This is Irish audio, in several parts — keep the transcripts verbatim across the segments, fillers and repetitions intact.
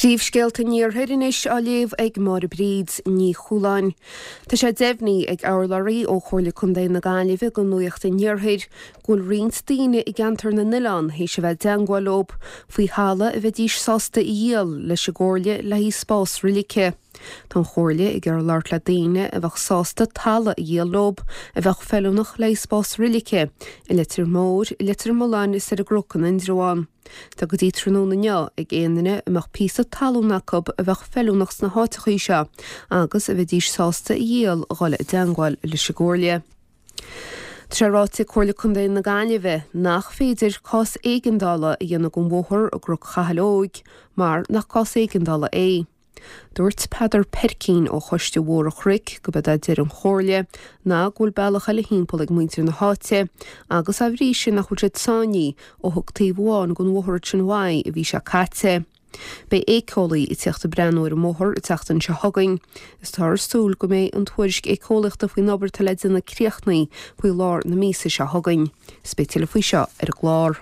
Príomhscéalta níorthairinis á léamh ag mar bríd ní chúláin. Tá sé deimhní ag áirlarí ó chomhairle chun na gáillimhe go nuachta níorthair gúil riont daoine i gceantar na Nillán hééis se bheith deangáilób faoi hála a bheith díos sásta i dhéal leis a gcomhairle le hí spás rilíce. Tá chomhairle ag ar leart le daoine a bheith sásta talla i dhéal lob a bheith fellúnach le spás rilíce i litir mór i litir moláin is ar a grocan in droáin. Tá go dtí tróna neo ag éanaine amach písa talúnacob a bheith fellúnachs na háitichaí seo agus a bheith díos sásta i dhéal gáile i deangáil leis a gcomhairle. Tá ráte chomhairle chun na gáillimhe nach féidir cás éigeandála a dhéanana go mhóthar a gro chathallóig mar nach cás éigeandála é. Dúirt Peadar Perkín ó choiste mhór a chric go bud idir an chomhairle ná gúil bealacha le hímpol ag muintir na háite agus a bhrí sin nach chuid sáinní ó thugtaí bháin go mhóthir sin mhaid a bhí se caite. Bei écolaí i teachta breanúir a móthir i teachtain se thugainn. Is tar stúil go méid an tuairisc écolaíochta faoi nobarta le na críochnaí faoi lár na mísa se thugainn. Spéitiile faoi seo ar a glár.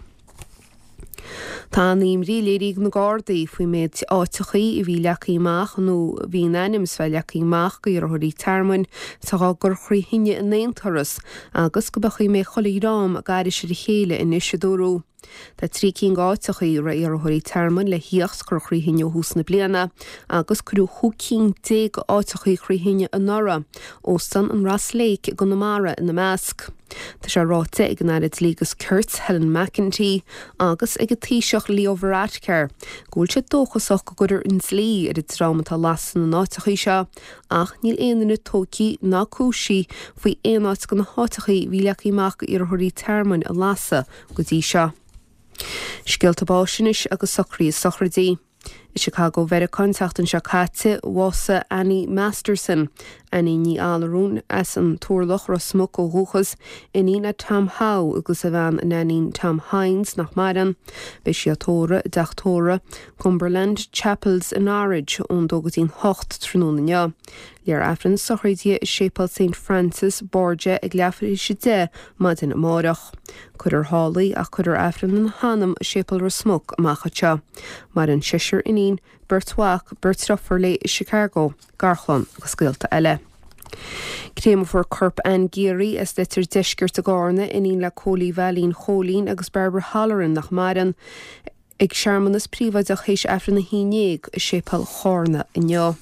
Tá níim riléirí na Gardaí faoi méid áitichaí i bhí leachaí amach nó bhí anims bheith leachaí amach go dhearthirí termhain tá gur chruithine in éontaras agus go bachaí mé cholaí rám a gaiiri sé chéile in Isidóró. Tá trí cinn áitichaí ra dhearthirí termhain le híocht gur chruithine hús na bliana agus cruú chucín déag áitichaí chruithine an nora óstan an ras léic go na mara in na measc. Tá sé ráte ag náid lígus Kurt Helen McEntee agus ag a tíiseach Leo Varadkar. Gúil sé dóchasach go gudir in slí ar i drámatá lasan na áitichaí seo ach níl éanana tócií ná cúsí faoi éonáit go na háitichaí bhí leachaí amach go dhearthirí termhain a lasa go dtí seo. Scialta báisinis agus socraí sochradí. I Chicago ver contactan se caite wasa Annie Masterson Annie ní álarún as an túrlach ra smuk ó húchas inína Tom Howe agus a bhean nanín Tom Hines nach maran be si atóra dachtóra Cumberland Chapels in Norwich ón dogatín hocht tróna nea. Lear afran sochraidí is sépal Saint Francis Borgia ag leafri si de mad in amárach. Cuidir hálaí a cuidir afran an hanam sépal ra smuk amachcha. Mar an sisir inín Bertwach Bertroffer le Chicago Garchlan agus scialta eile. Créim for Corp Ann Geary as litir deisgirt a gárna inín le cólí bhelín cholín agus Barbara Halloran nach maran ag searmanas príomhaidach héis afran na hínéag sépal chárna in neo.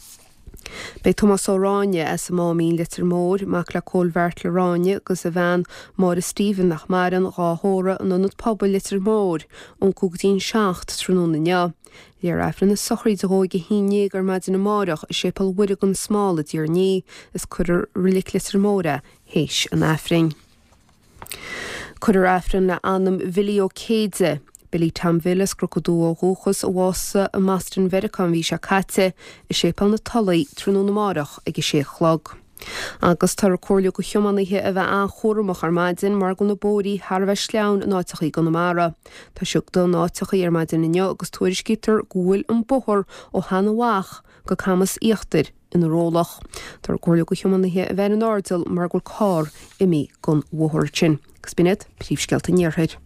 Bei Thomas O'Ráine as a mámín litir mór mac le cólhhart le ráine agus a bhean mar Stephen nach maran ráthóra an anad pobbal litir mór ón cúgtín seacht tróna nea. Léar afran na sochraí de hóige hínéag ar maidin na márach sépal wuidig an smála dír ní is cuidir rilik litir móra héis an afrin. Cuidir afran le anam Vilio Céide Billy Tam Villas crocodú ó húchas ó wasa a Maston Vericán bhí se caite i sépal na talaí tróna na márach ag i sé chlog. Agus tar cóirle go thiománaithe a bheith an chóramach ar maidin mar go na bórí tharbheith sleann an áitichaí go na mara. Tá siúg do áitichaí ar maidin inne agus tuairiscítar gúil an bóthir ó hana bhach go camas íochtar in rólach. Tar cóirle go thiománaithe a bheith an ardal mar go cá imi gon bhóthir sin. Gus bíad príomhscéalta níorthair.